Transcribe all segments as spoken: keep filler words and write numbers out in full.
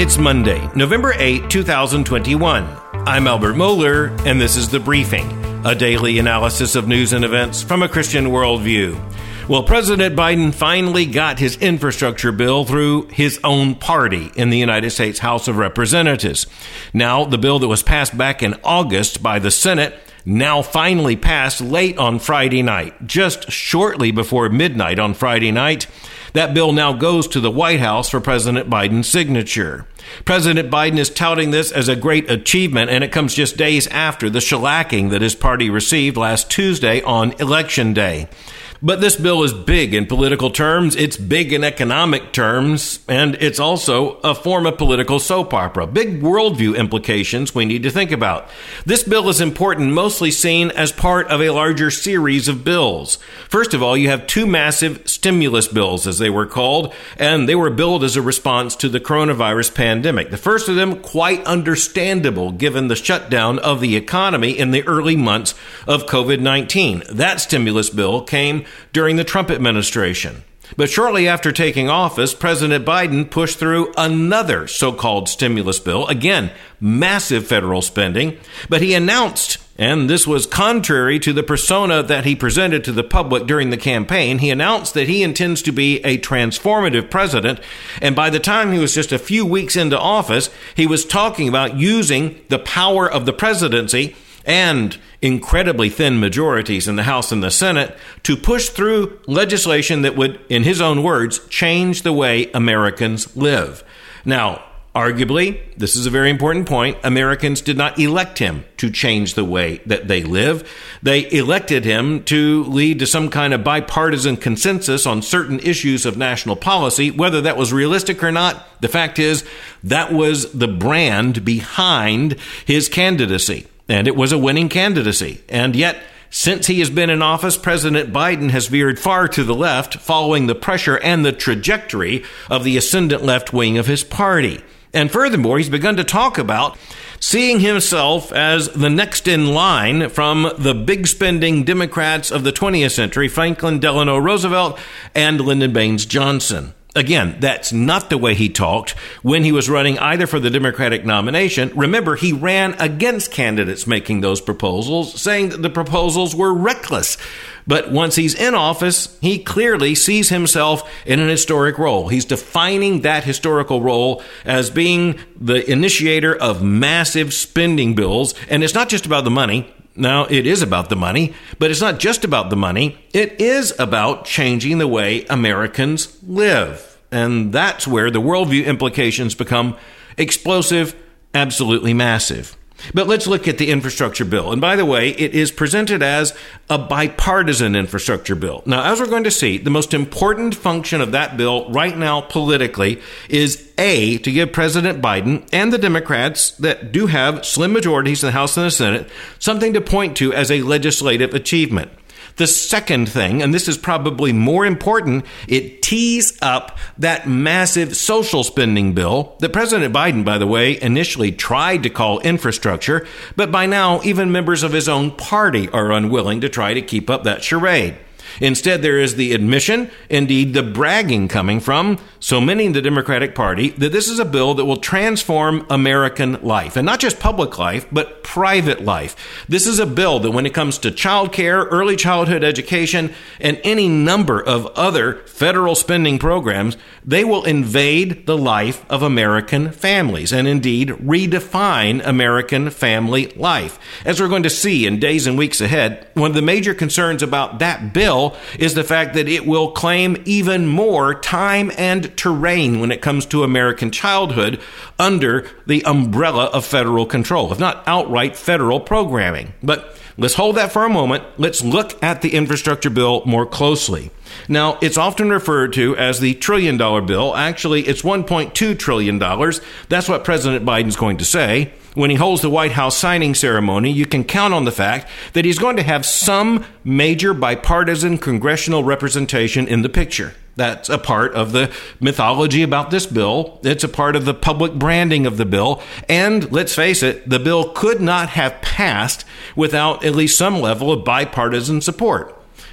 It's Monday, November eighth, twenty twenty-one. I'm Albert Mohler, and this is The Briefing, a daily analysis of news and events from a Christian worldview. Well, President Biden finally got his infrastructure bill through his own party in the United States House of Representatives. Now, the bill that was passed back in August by the Senate now finally passed late on Friday night, just shortly before midnight on Friday night. That bill now goes to the White House for President Biden's signature. President Biden is touting this as a great achievement, and it comes just days after the shellacking that his party received last Tuesday on Election Day. But this bill is big in political terms, it's big in economic terms, and it's also a form of political soap opera. Big worldview implications we need to think about. This bill is important, mostly seen as part of a larger series of bills. First of all, you have two massive stimulus bills, as they were called, and they were billed as a response to the coronavirus pandemic. The first of them, quite understandable, given the shutdown of the economy in the early months of covid nineteen. That stimulus bill came during the Trump administration. But shortly after taking office, President Biden pushed through another so-called stimulus bill. Again, massive federal spending. But he announced, and this was contrary to the persona that he presented to the public during the campaign, he announced that he intends to be a transformative president. And by the time he was just a few weeks into office, he was talking about using the power of the presidency and incredibly thin majorities in the House and the Senate to push through legislation that would, in his own words, change the way Americans live. Now, arguably, this is a very important point, Americans did not elect him to change the way that they live. They elected him to lead to some kind of bipartisan consensus on certain issues of national policy. Whether that was realistic or not, the fact is that was the brand behind his candidacy. And it was a winning candidacy. And yet, since he has been in office, President Biden has veered far to the left, following the pressure and the trajectory of the ascendant left wing of his party. And furthermore, he's begun to talk about seeing himself as the next in line from the big spending Democrats of the twentieth century, Franklin Delano Roosevelt and Lyndon Baines Johnson. Again, that's not the way he talked when he was running either for the Democratic nomination. Remember, he ran against candidates making those proposals, saying that the proposals were reckless. But once he's in office, he clearly sees himself in an historic role. He's defining that historical role as being the initiator of massive spending bills. And it's not just about the money. Now, it is about the money, but it's not just about the money. It is about changing the way Americans live. And that's where the worldview implications become explosive, absolutely massive. But let's look at the infrastructure bill. And by the way, it is presented as a bipartisan infrastructure bill. Now, as we're going to see, the most important function of that bill right now politically is A, to give President Biden and the Democrats that do have slim majorities in the House and the Senate something to point to as a legislative achievement. The second thing, and this is probably more important, it tees up that massive social spending bill that President Biden, by the way, initially tried to call infrastructure, but by now even members of his own party are unwilling to try to keep up that charade. Instead, there is the admission, indeed the bragging coming from so many in the Democratic Party that this is a bill that will transform American life. And not just public life, but private life. This is a bill that when it comes to child care, early childhood education, and any number of other federal spending programs, they will invade the life of American families and indeed redefine American family life. As we're going to see in days and weeks ahead, one of the major concerns about that bill is the fact that it will claim even more time and terrain when it comes to American childhood under the umbrella of federal control, if not outright federal programming. But let's hold that for a moment. Let's look at the infrastructure bill more closely. Now, it's often referred to as the trillion dollar bill. Actually, it's one point two trillion dollars. That's what President Biden's going to say. When he holds the White House signing ceremony, you can count on the fact that he's going to have some major bipartisan congressional representation in the picture. That's a part of the mythology about this bill. It's a part of the public branding of the bill. And let's face it, the bill could not have passed without at least some level of bipartisan support.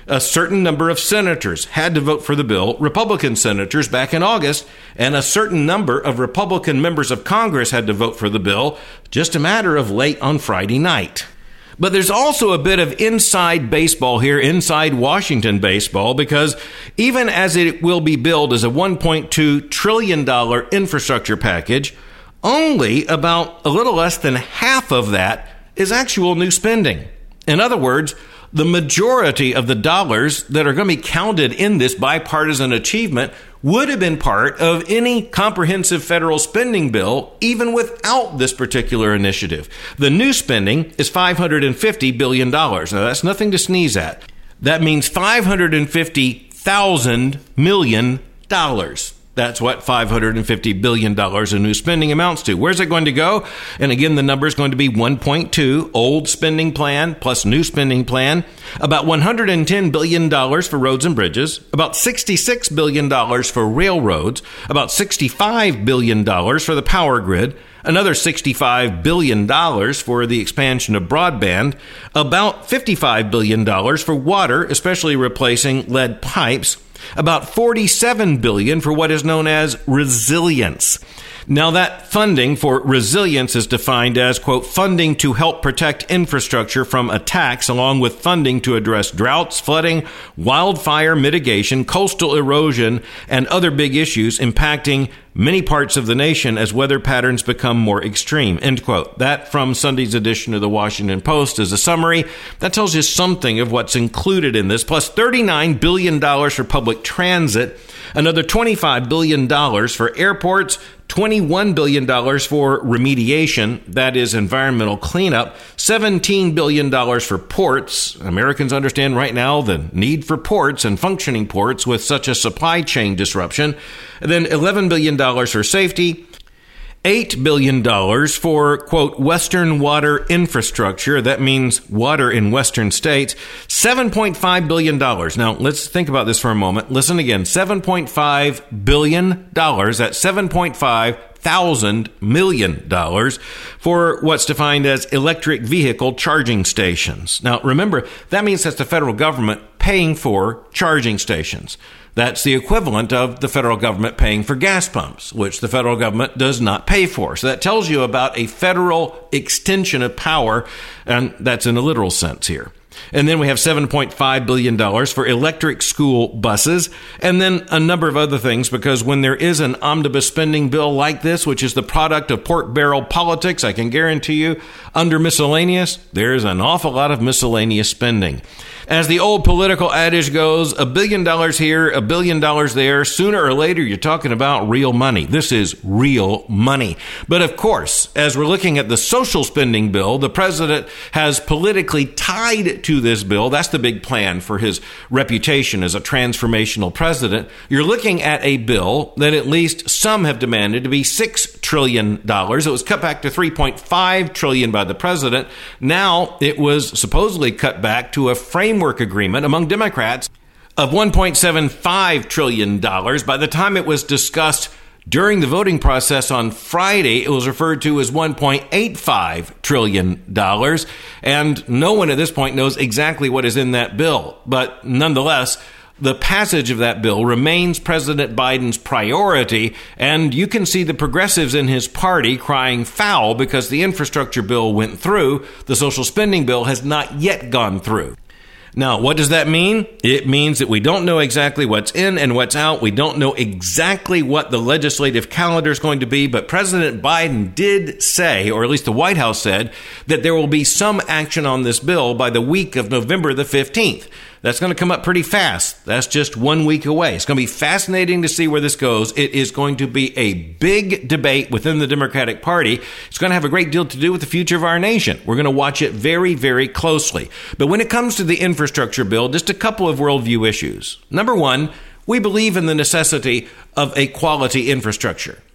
A certain number of senators had to vote for the bill, Republican senators, back in August, and a certain number of Republican members of Congress had to vote for the bill, just a matter of late on Friday night. But there's also a bit of inside baseball here, inside Washington baseball, because even as it will be billed as a one point two trillion dollars infrastructure package, only about a little less than half of that is actual new spending. In other words, the majority of the dollars that are going to be counted in this bipartisan achievement would have been part of any comprehensive federal spending bill, even without this particular initiative. The new spending is five hundred fifty billion dollars. Now, that's nothing to sneeze at. That means five hundred fifty thousand million dollars. That's what five hundred fifty billion dollars in new spending amounts to. Where's it going to go? And again, the number is going to be one point two, old spending plan plus new spending plan, about one hundred ten billion dollars for roads and bridges, about sixty-six billion dollars for railroads, about sixty-five billion dollars for the power grid, another sixty-five billion dollars for the expansion of broadband, about fifty-five billion dollars for water, especially replacing lead pipes, about forty-seven billion dollars for what is known as resilience. Now, that funding for resilience is defined as, quote, funding to help protect infrastructure from attacks, along with funding to address droughts, flooding, wildfire mitigation, coastal erosion, and other big issues impacting many parts of the nation as weather patterns become more extreme, end quote. That from Sunday's edition of the Washington Post is a summary. That tells you something of what's included in this, plus thirty-nine billion dollars for public transit, another twenty-five billion dollars for airports, twenty-one billion dollars for remediation, that is environmental cleanup, seventeen billion dollars for ports. Americans understand right now the need for ports and functioning ports with such a supply chain disruption. And then eleven billion dollars for safety, eight billion dollars for, quote, Western water infrastructure. That means water in Western states. seven point five billion dollars. Now, let's think about this for a moment. Listen again. seven point five billion dollars. That's seven point five thousand million dollars for what's defined as electric vehicle charging stations. Now, remember, that means that's the federal government paying for charging stations. That's the equivalent of the federal government paying for gas pumps, which the federal government does not pay for. So that tells you about a federal extension of power, and that's in a literal sense here. And then we have seven point five billion dollars for electric school buses, and then a number of other things, because when there is an omnibus spending bill like this, which is the product of pork barrel politics, I can guarantee you, under miscellaneous, there's an awful lot of miscellaneous spending. As the old political adage goes, a billion dollars here, a billion dollars there, sooner or later you're talking about real money. This is real money. But of course, as we're looking at the social spending bill, the president has politically tied to this bill. That's the big plan for his reputation as a transformational president. You're looking at a bill that at least some have demanded to be six trillion dollars. It was cut back to three point five trillion dollars by the president. Now it was supposedly cut back to a framework agreement among Democrats of one point seven five trillion dollars. By the time it was discussed during the voting process on Friday, it was referred to as one point eight five trillion dollars. And no one at this point knows exactly what is in that bill. But nonetheless, the passage of that bill remains President Biden's priority, and you can see the progressives in his party crying foul because the infrastructure bill went through. The social spending bill has not yet gone through. Now, what does that mean? It means that we don't know exactly what's in and what's out. We don't know exactly what the legislative calendar is going to be, but President Biden did say, or at least the White House said, that there will be some action on this bill by the week of November the fifteenth. That's going to come up pretty fast. That's just one week away. It's going to be fascinating to see where this goes. It is going to be a big debate within the Democratic Party. It's going to have a great deal to do with the future of our nation. We're going to watch it very, very closely. But when it comes to the infrastructure bill, just a couple of worldview issues. Number one, we believe in the necessity of a quality infrastructure.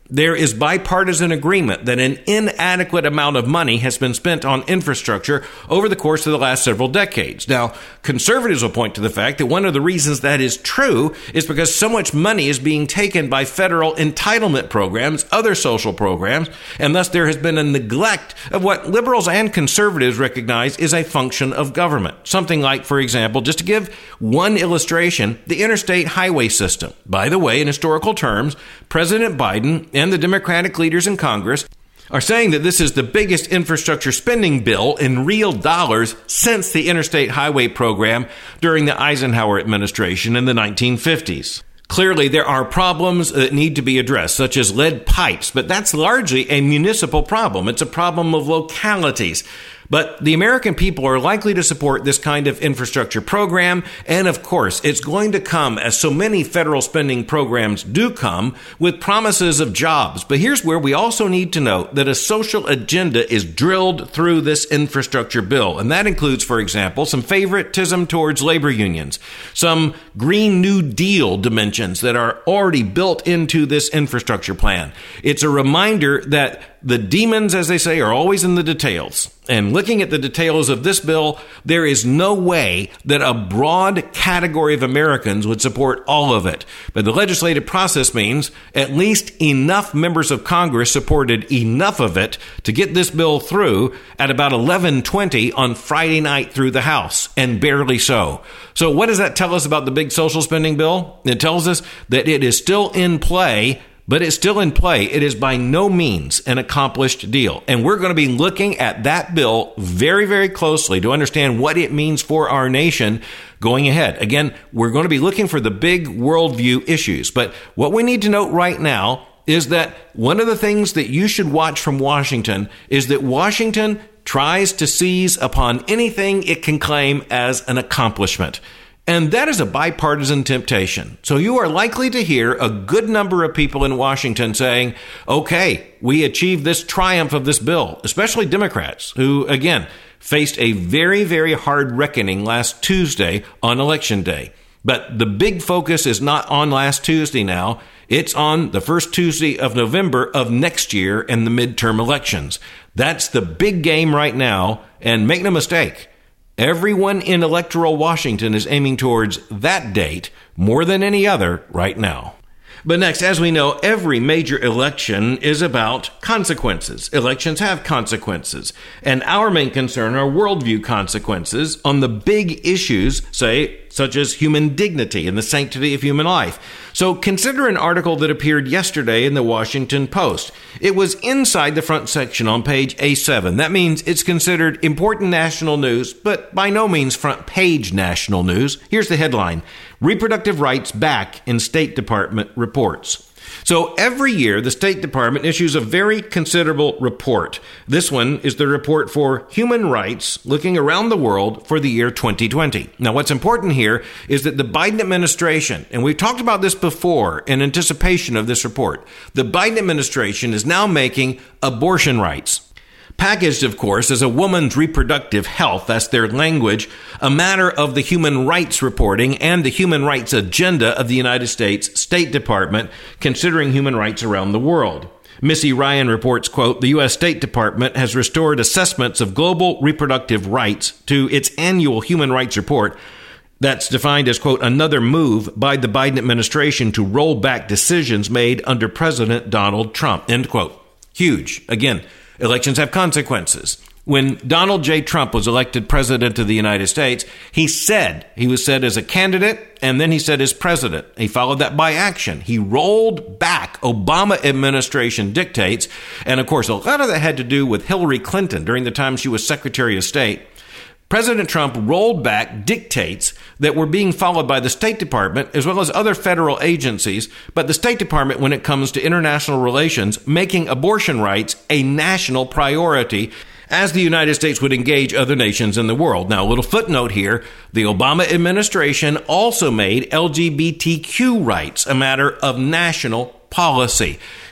There is bipartisan agreement that an inadequate amount of money has been spent on infrastructure over the course of the last several decades. Now, conservatives will point to the fact that one of the reasons that is true is because so much money is being taken by federal entitlement programs, other social programs, and thus there has been a neglect of what liberals and conservatives recognize is a function of government. Something like, for example, just to give one illustration, the interstate highway system. By the way, in historical terms, President Biden and the Democratic leaders in Congress are saying that this is the biggest infrastructure spending bill in real dollars since the Interstate Highway Program during the Eisenhower administration in the nineteen fifties. Clearly, there are problems that need to be addressed, such as lead pipes, but that's largely a municipal problem. It's a problem of localities. But the American people are likely to support this kind of infrastructure program. And of course, it's going to come, as so many federal spending programs do come, with promises of jobs. But here's where we also need to note that a social agenda is drilled through this infrastructure bill. And that includes, for example, some favoritism towards labor unions, some Green New Deal dimensions that are already built into this infrastructure plan. It's a reminder that the demons, as they say, are always in the details. And looking at the details of this bill, there is no way that a broad category of Americans would support all of it. But the legislative process means at least enough members of Congress supported enough of it to get this bill through at about eleven twenty on Friday night through the House, and barely so. So what does that tell us about the big social spending bill? It tells us that it is still in play. But it's still in play. It is by no means an accomplished deal. And we're going to be looking at that bill very, very closely to understand what it means for our nation going ahead. Again, we're going to be looking for the big worldview issues. But what we need to note right now is that one of the things that you should watch from Washington is that Washington tries to seize upon anything it can claim as an accomplishment. And that is a bipartisan temptation. So you are likely to hear a good number of people in Washington saying, okay, we achieved this triumph of this bill, especially Democrats who, again, faced a very, very hard reckoning last Tuesday on Election Day. But the big focus is not on last Tuesday now. It's on the first Tuesday of November of next year and the midterm elections. That's the big game right now. And make no mistake, everyone in electoral Washington is aiming towards that date more than any other right now. But next, as we know, every major election is about consequences. Elections have consequences. And our main concern are worldview consequences on the big issues, say, such as human dignity and the sanctity of human life. So consider an article that appeared yesterday in the Washington Post. It was inside the front section on page A seven. That means it's considered important national news, but by no means front page national news. Here's the headline: Reproductive Rights Back in State Department Reports. So every year, the State Department issues a very considerable report. This one is the report for human rights looking around the world for the year twenty twenty. Now, what's important here is that the Biden administration, and we've talked about this before in anticipation of this report, the Biden administration is now making abortion rights, packaged, of course, as a woman's reproductive health, that's their language, a matter of the human rights reporting and the human rights agenda of the United States State Department, considering human rights around the world. Missy Ryan reports, quote, the U S State Department has restored assessments of global reproductive rights to its annual human rights report. That's defined as, quote, another move by the Biden administration to roll back decisions made under President Donald Trump, end quote. Huge. Again, elections have consequences. When Donald J. Trump was elected president of the United States, he said, he was said as a candidate, and then he said as president. He followed that by action. He rolled back Obama administration dictates. And of course, a lot of that had to do with Hillary Clinton during the time she was Secretary of State. President Trump rolled back dictates that were being followed by the State Department as well as other federal agencies, but the State Department, when it comes to international relations, making abortion rights a national priority as the United States would engage other nations in the world. Now, a little footnote here, the Obama administration also made L G B T Q rights a matter of national policy.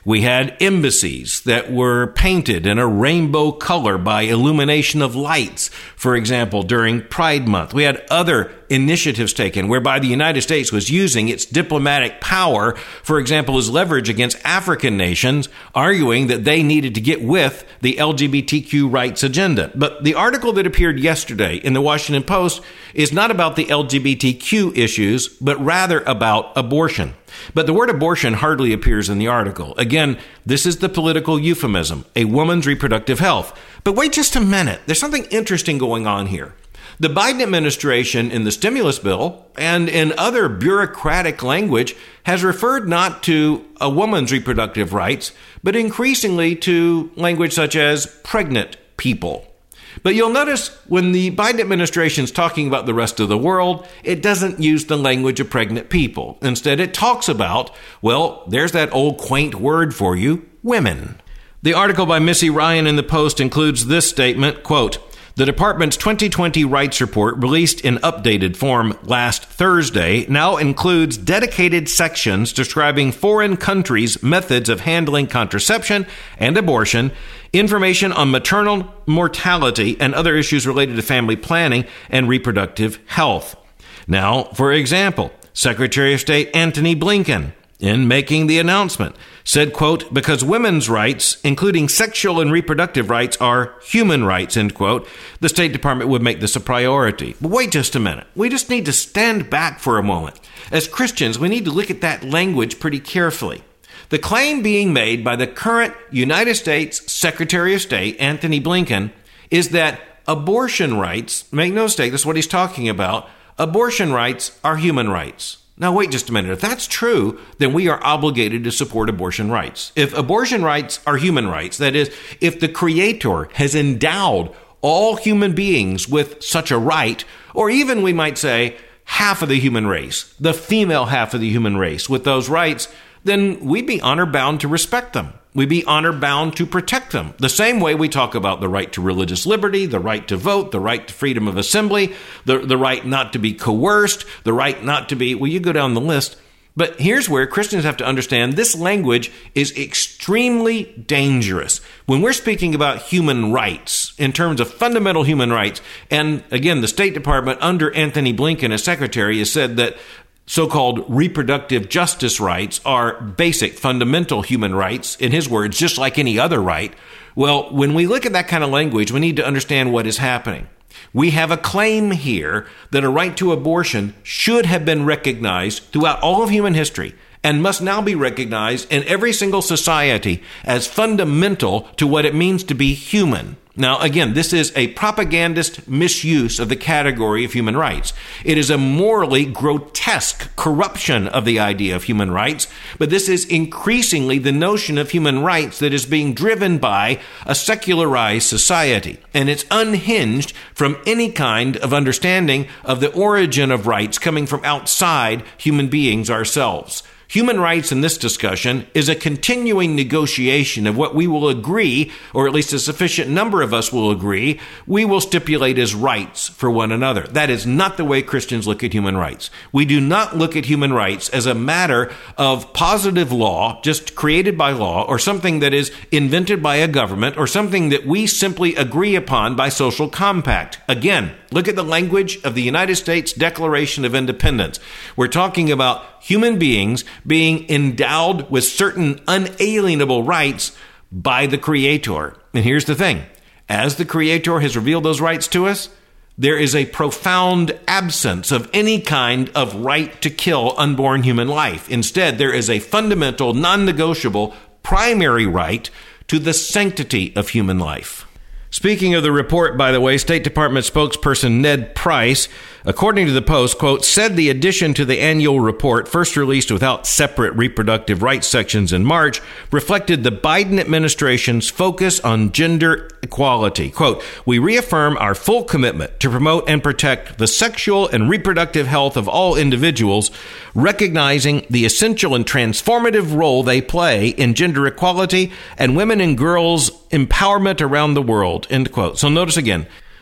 We had embassies that were painted in a rainbow color by illumination of lights, for example, during Pride Month. We had other initiatives taken whereby the United States was using its diplomatic power, for example, as leverage against African nations, arguing that they needed to get with the L G B T Q rights agenda. But the article that appeared yesterday in the Washington Post is not about the L G B T Q issues, but rather about abortion. But the word abortion hardly appears in the article. Again, this is the political euphemism, a woman's reproductive health. But wait just a minute. There's something interesting going on here. The Biden administration in the stimulus bill and in other bureaucratic language has referred not to a woman's reproductive rights, but increasingly to language such as pregnant people. But you'll notice when the Biden administration is talking about the rest of the world, it doesn't use the language of pregnant people. Instead, it talks about, well, there's that old quaint word for you, women. The article by Missy Ryan in the Post includes this statement, quote, "The department's twenty twenty rights report, released in updated form last Thursday, now includes dedicated sections describing foreign countries' methods of handling contraception and abortion, information on maternal mortality, and other issues related to family planning and reproductive health." Now, for example, Secretary of State Antony Blinken, in making the announcement, said, quote, "Because women's rights, including sexual and reproductive rights, are human rights," end quote, the State Department would make this a priority. But wait just a minute. We just need to stand back for a moment. As Christians, we need to look at that language pretty carefully. The claim being made by the current United States Secretary of State, Antony Blinken, is that abortion rights, make no mistake, this is what he's talking about, abortion rights are human rights. Now, wait just a minute. If that's true, then we are obligated to support abortion rights. If abortion rights are human rights, that is, if the Creator has endowed all human beings with such a right, or even we might say half of the human race, the female half of the human race with those rights, then we'd be honor bound to respect them. We'd be honor bound to protect them. The same way we talk about the right to religious liberty, the right to vote, the right to freedom of assembly, the, the right not to be coerced, the right not to be, well, you go down the list. But here's where Christians have to understand this language is extremely dangerous. When we're speaking about human rights, in terms of fundamental human rights, and again, the State Department under Antony Blinken as Secretary has said that so-called reproductive justice rights are basic, fundamental human rights, in his words, just like any other right. Well, when we look at that kind of language, we need to understand what is happening. We have a claim here that a right to abortion should have been recognized throughout all of human history and must now be recognized in every single society as fundamental to what it means to be human. Now, again, this is a propagandist misuse of the category of human rights. It is a morally grotesque corruption of the idea of human rights, but this is increasingly the notion of human rights that is being driven by a secularized society, and it's unhinged from any kind of understanding of the origin of rights coming from outside human beings ourselves. Human rights in this discussion is a continuing negotiation of what we will agree, or at least a sufficient number of us will agree, we will stipulate as rights for one another. That is not the way Christians look at human rights. We do not look at human rights as a matter of positive law, just created by law, or something that is invented by a government, or something that we simply agree upon by social compact. Again, look at the language of the United States Declaration of Independence. We're talking about human beings being endowed with certain unalienable rights by the Creator. And here's the thing. As the Creator has revealed those rights to us, there is a profound absence of any kind of right to kill unborn human life. Instead, there is a fundamental, non-negotiable, primary right to the sanctity of human life. Speaking of the report, by the way, State Department spokesperson Ned Price, according to the Post, quote, said the addition to the annual report, first released without separate reproductive rights sections in March, reflected the Biden administration's focus on gender equality. Quote, we reaffirm our full commitment to promote and protect the sexual and reproductive health of all individuals, recognizing the essential and transformative role they play in gender equality and women and girls' empowerment around the world. End quote. So notice again,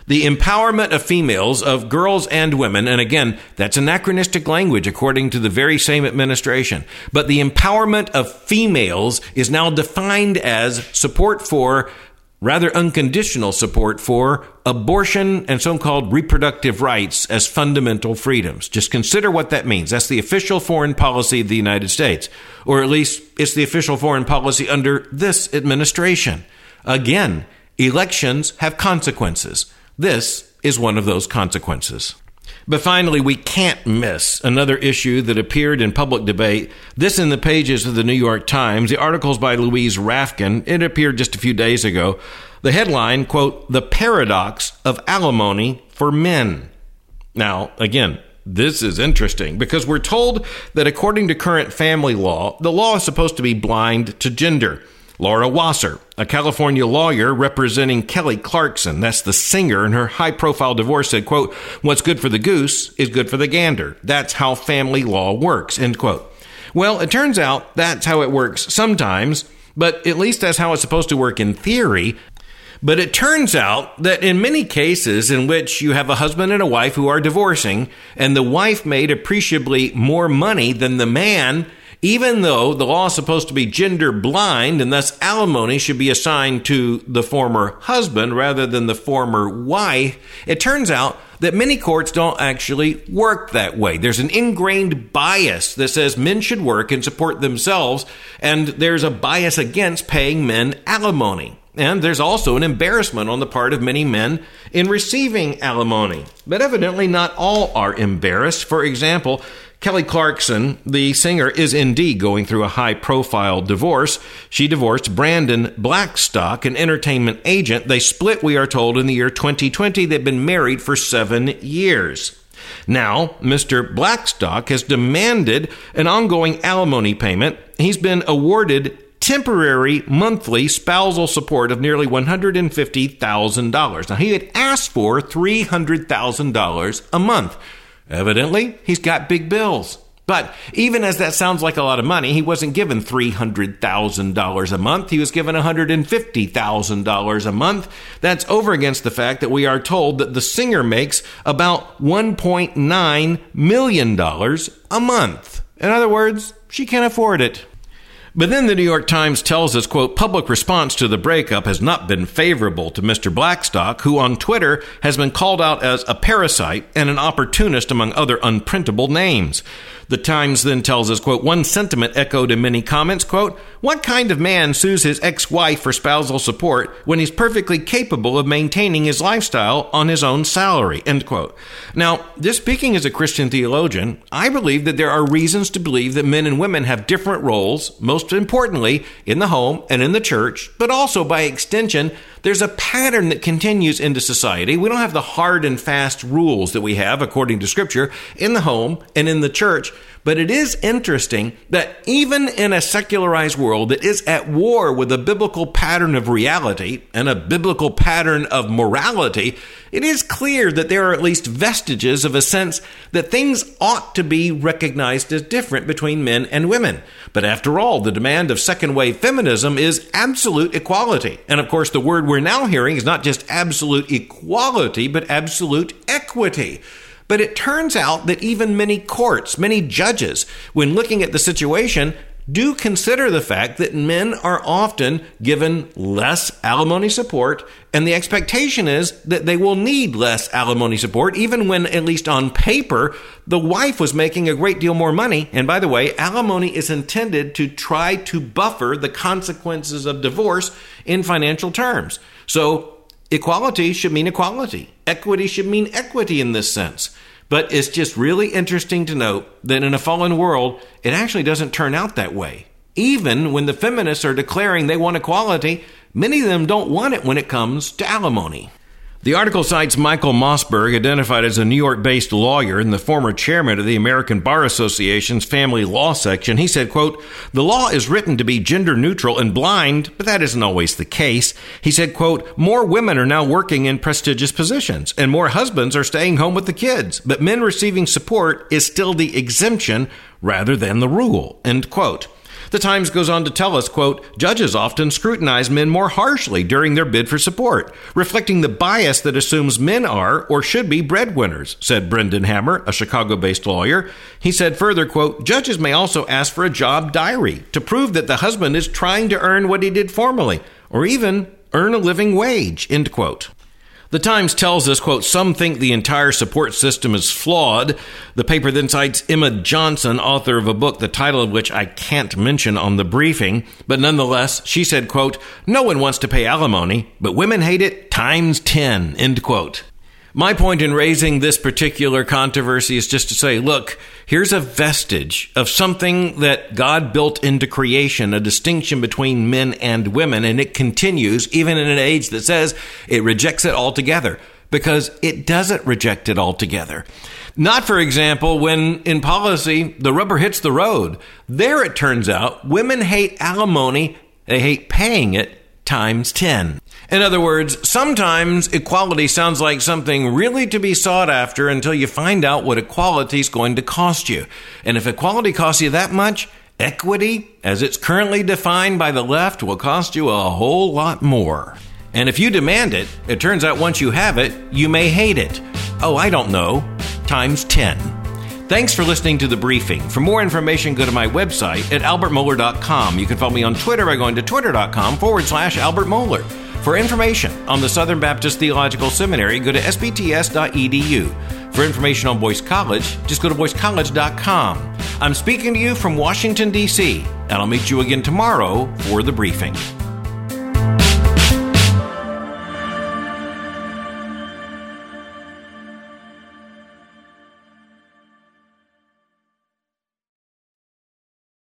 The empowerment of females, of girls and women, and again, that's anachronistic language according to the very same administration, but the empowerment of females is now defined as support for, rather unconditional support for, abortion and so-called reproductive rights as fundamental freedoms. Just consider what that means. That's the official foreign policy of the United States, or at least it's the official foreign policy under this administration. Again, elections have consequences. This is one of those consequences. But finally, we can't miss another issue that appeared in public debate. This in the pages of the New York Times, the articles by Louise Rafkin. It appeared just a few days ago. The headline, quote, "The Paradox of Alimony for Men." Now, again, this is interesting because we're told that according to current family law, the law is supposed to be blind to gender. Laura Wasser, a California lawyer representing Kelly Clarkson, that's the singer, in her high-profile divorce said, quote, "What's good for the goose is good for the gander. That's how family law works," end quote. Well, it turns out that's how it works sometimes, but at least that's how it's supposed to work in theory. But it turns out that in many cases in which you have a husband and a wife who are divorcing, and the wife made appreciably more money than the man, even though the law is supposed to be gender blind and thus alimony should be assigned to the former husband rather than the former wife, it turns out that many courts don't actually work that way. There's an ingrained bias that says men should work and support themselves, and there's a bias against paying men alimony. And there's also an embarrassment on the part of many men in receiving alimony. But evidently not all are embarrassed. For example, Kelly Clarkson, the singer, is indeed going through a high-profile divorce. She divorced Brandon Blackstock, an entertainment agent. They split, we are told, in the year twenty twenty. They've been married for seven years. Now, Mister Blackstock has demanded an ongoing alimony payment. He's been awarded temporary monthly spousal support of nearly one hundred fifty thousand dollars. Now, he had asked for three hundred thousand dollars a month. Evidently, he's got big bills. But even as that sounds like a lot of money, he wasn't given three hundred thousand dollars a month. He was given one hundred fifty thousand dollars a month. That's over against the fact that we are told that the singer makes about one point nine million dollars a month. In other words, she can't afford it. But then the New York Times tells us, quote, "Public response to the breakup has not been favorable to Mister Blackstock, who on Twitter has been called out as a parasite and an opportunist among other unprintable names." The Times then tells us, quote, "One sentiment echoed in many comments, quote, what kind of man sues his ex-wife for spousal support when he's perfectly capable of maintaining his lifestyle on his own salary," end quote. Now, just speaking as a Christian theologian, I believe that there are reasons to believe that men and women have different roles, most importantly in the home and in the church, but also by extension, there's a pattern that continues into society. We don't have the hard and fast rules that we have, according to Scripture, in the home and in the church. But it is interesting that even in a secularized world that is at war with a biblical pattern of reality and a biblical pattern of morality, it is clear that there are at least vestiges of a sense that things ought to be recognized as different between men and women. But after all, the demand of second-wave feminism is absolute equality. And of course, the word we're now hearing is not just absolute equality, but absolute equity. But it turns out that even many courts, many judges, when looking at the situation, do consider the fact that men are often given less alimony support, and the expectation is that they will need less alimony support, even when, at least on paper, the wife was making a great deal more money. And by the way, alimony is intended to try to buffer the consequences of divorce in financial terms. So equality should mean equality. Equity should mean equity in this sense. But it's just really interesting to note that in a fallen world, it actually doesn't turn out that way. Even when the feminists are declaring they want equality, many of them don't want it when it comes to alimony. The article cites Michael Mossberg, identified as a New York-based lawyer and the former chairman of the American Bar Association's Family Law Section. He said, quote, "The law is written to be gender neutral and blind, but that isn't always the case." He said, quote, "More women are now working in prestigious positions, and more husbands are staying home with the kids, but men receiving support is still the exemption rather than the rule," end quote. The Times goes on to tell us, quote, judges often scrutinize men more harshly during their bid for support, reflecting the bias that assumes men are or should be breadwinners, said Brendan Hammer, a Chicago-based lawyer. He said further, quote, judges may also ask for a job diary to prove that the husband is trying to earn what he did formerly, or even earn a living wage, end quote. The Times tells us, quote, some think the entire support system is flawed. The paper then cites Emma Johnson, author of a book, the title of which I can't mention on the briefing. But nonetheless, she said, quote, no one wants to pay alimony, but women hate it times ten, end quote. My point in raising this particular controversy is just to say, look, here's a vestige of something that God built into creation, a distinction between men and women, and it continues even in an age that says it rejects it altogether, because it doesn't reject it altogether. Not, for example, when in policy the rubber hits the road. There it turns out women hate alimony, they hate paying it times ten. In other words, sometimes equality sounds like something really to be sought after until you find out what equality is going to cost you. And if equality costs you that much, equity, as it's currently defined by the left, will cost you a whole lot more. And if you demand it, it turns out once you have it, you may hate it. Oh, I don't know, times ten. Thanks for listening to The Briefing. For more information, go to my website at albert mohler dot com. You can follow me on Twitter by going to twitter.com forward slash Albert Mohler. For information on the Southern Baptist Theological Seminary, go to s b t s dot e d u. For information on Boyce College, just go to boyce college dot com. I'm speaking to you from Washington, D C, and I'll meet you again tomorrow for The Briefing.